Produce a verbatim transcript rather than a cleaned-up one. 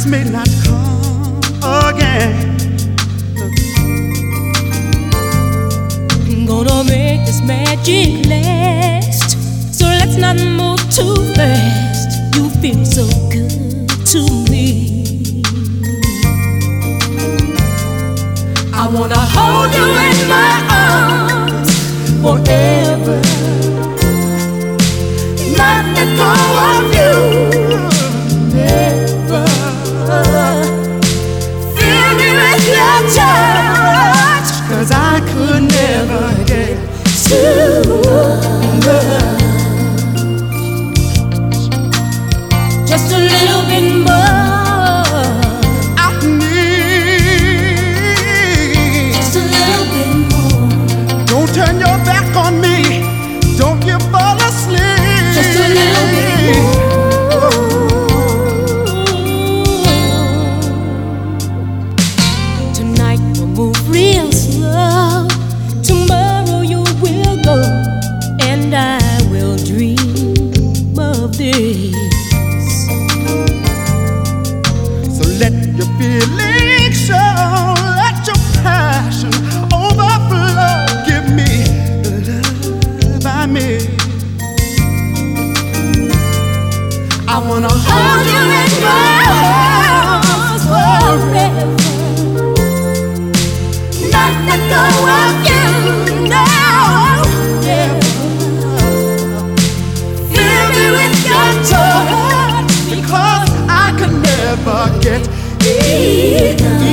may not come again. I'm gonna make this magic last, so let's not move too fast. You feel so good to me. I wanna hold you in my arms forever, not let go of you. Never fill me with your touch, 'Cause I could never get too love. Just a little bit more. I need Just a little bit more. Don't turn your back on me. Don't you fall asleep. Just a little bit more. Tonight we'll move real slow. Tomorrow you will go, and I will dream of this. So let your feelings show, let your passion overflow. Give me the love I need. I wanna hold you in my arms forever, Not let go of you now. Fill me with your touch, because I could never get enough.